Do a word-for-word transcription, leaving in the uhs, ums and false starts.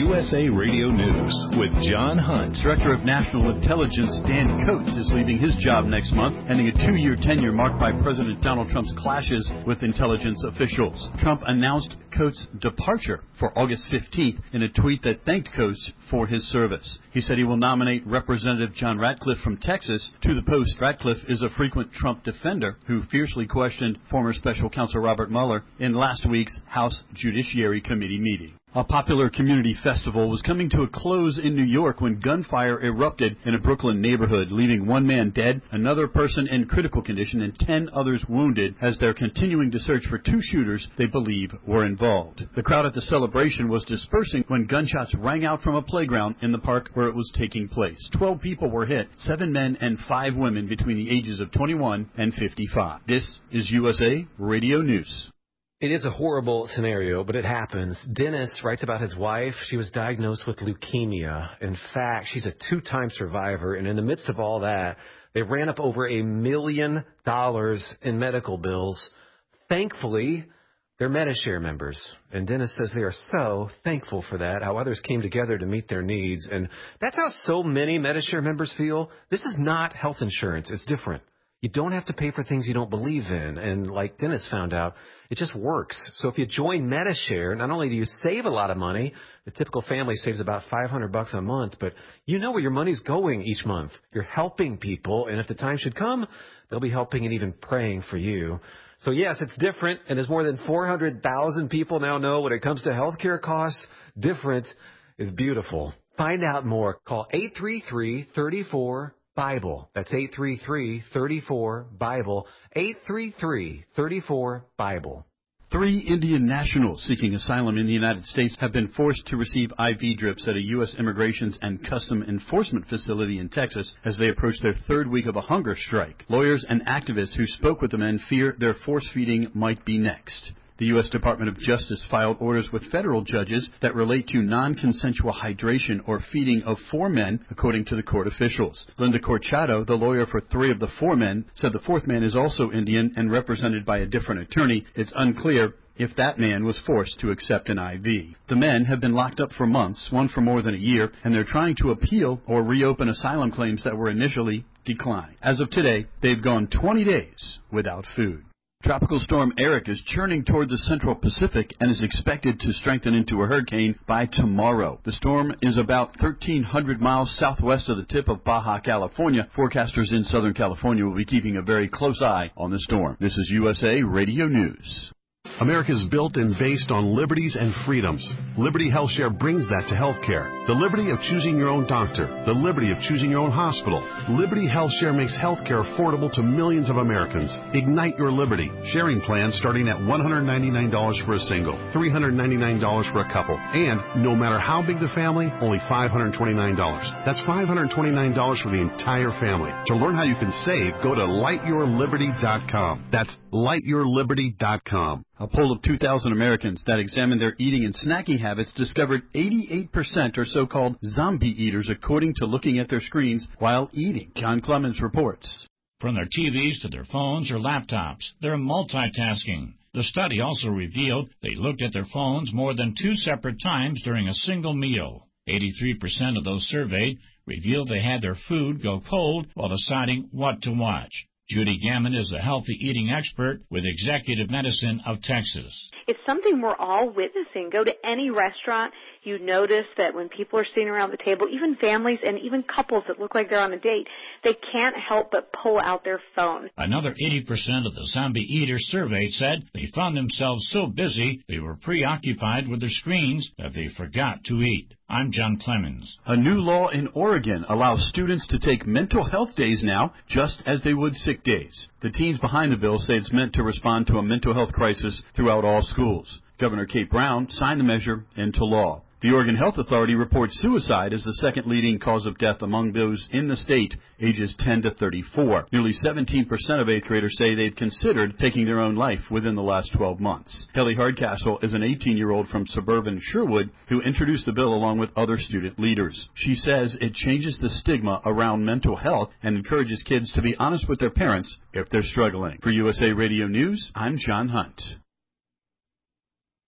U S A Radio News with John Hunt. Director of National Intelligence Dan Coats is leaving his job next month, ending a two-year tenure marked by President Donald Trump's clashes with intelligence officials. Trump announced Coats' departure for August fifteenth in a tweet that thanked Coats for his service. He said he will nominate Representative John Ratcliffe from Texas to the post. Ratcliffe is a frequent Trump defender who fiercely questioned former special counsel Robert Mueller in last week's House Judiciary Committee meeting. A popular community festival was coming to a close in New York when gunfire erupted in a Brooklyn neighborhood, leaving one man dead, another person in critical condition, and ten others wounded as they're continuing to search for two shooters they believe were involved. The crowd at the celebration was dispersing when gunshots rang out from a playground in the park where it was taking place. Twelve people were hit, seven men and five women between the ages of twenty-one and fifty-five. This is U S A Radio News. It is a horrible scenario, but it happens. Dennis writes about his wife. She was diagnosed with leukemia. In fact, she's a two-time survivor, and in the midst of all that, they ran up over a million dollars in medical bills. Thankfully, they're Medi-Share members, and Dennis says they are so thankful for that, how others came together to meet their needs, and that's how so many Medi-Share members feel. This is not health insurance. It's different. You don't have to pay for things you don't believe in. And like Dennis found out, it just works. So if you join Medi-Share, not only do you save a lot of money, the typical family saves about five hundred bucks a month, but you know where your money's going each month. You're helping people, and if the time should come, they'll be helping and even praying for you. So yes, it's different, and as more than four hundred thousand people now know when it comes to healthcare costs, different is beautiful. Find out more. Call eight three three, three four, Bible. That's eight three three, three four, Bible. eight three three, three four, Bible. Three Indian nationals seeking asylum in the United States have been forced to receive I V drips at a U S Immigrations and Custom Enforcement facility in Texas as they approach their third week of a hunger strike. Lawyers and activists who spoke with the men fear their force feeding might be next. The U S Department of Justice filed orders with federal judges that relate to non-consensual hydration or feeding of four men, according to the court officials. Linda Corchado, the lawyer for three of the four men, said the fourth man is also Indian and represented by a different attorney. It's unclear if that man was forced to accept an I V. The men have been locked up for months, one for more than a year, and they're trying to appeal or reopen asylum claims that were initially declined. As of today, they've gone twenty days without food. Tropical storm Eric is churning toward the central Pacific and is expected to strengthen into a hurricane by tomorrow. The storm is about thirteen hundred miles southwest of the tip of Baja California. Forecasters in Southern California will be keeping a very close eye on the storm. This is U S A Radio News. America is built and based on liberties and freedoms. Liberty HealthShare brings that to healthcare. The liberty of choosing your own doctor. The liberty of choosing your own hospital. Liberty HealthShare makes healthcare affordable to millions of Americans. Ignite your liberty. Sharing plans starting at one hundred ninety-nine dollars for a single, three hundred ninety-nine dollars for a couple, and no matter how big the family, only five hundred twenty-nine dollars. That's five hundred twenty-nine dollars for the entire family. To learn how you can save, go to light your liberty dot com. That's light your liberty dot com. A poll of two thousand Americans that examined their eating and snacking habits discovered eighty-eight percent are so-called zombie eaters, according to looking at their screens while eating. John Clemens reports. From their T Vs to their phones or laptops, they're multitasking. The study also revealed they looked at their phones more than two separate times during a single meal. eighty-three percent of those surveyed revealed they had their food go cold while deciding what to watch. Judy Gammon is a healthy eating expert with Executive Medicine of Texas. It's something we're all witnessing. Go to any restaurant, you notice that when people are sitting around the table, even families and even couples that look like they're on a date, they can't help but pull out their phone. Another eighty percent of the zombie eaters surveyed said they found themselves so busy they were preoccupied with their screens that they forgot to eat. I'm John Clemens. A new law in Oregon allows students to take mental health days now, just as they would sick days. The teens behind the bill say it's meant to respond to a mental health crisis throughout all schools. Governor Kate Brown signed the measure into law. The Oregon Health Authority reports suicide as the second leading cause of death among those in the state ages ten to thirty-four. Nearly seventeen percent of eighth graders say they'd considered taking their own life within the last twelve months. Kelly Hardcastle is an eighteen-year-old from suburban Sherwood who introduced the bill along with other student leaders. She says it changes the stigma around mental health and encourages kids to be honest with their parents if they're struggling. For U S A Radio News, I'm John Hunt.